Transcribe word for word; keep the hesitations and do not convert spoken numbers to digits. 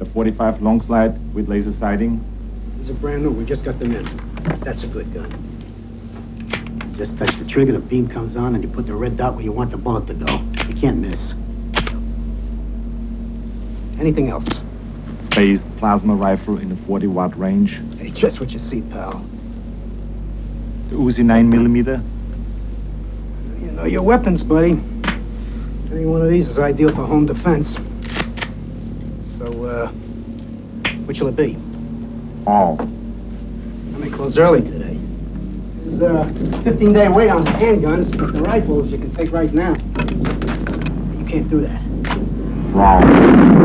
forty-five long slide with laser sighting. These are brand new. We just got them in. That's a good gun. Just touch the trigger, the beam comes on, and you put the red dot where you want the bullet to go. You can't miss. Anything else? Phased plasma rifle in a forty watt range. Hey, just what you see, pal. The Uzi nine millimeter. You know your weapons, buddy. Any one of these is ideal for home defense. So, uh, what shall it be? All. I may close early today. There's a fifteen day wait on the handguns, but the rifles you can take right now. You can't do that. Wrong.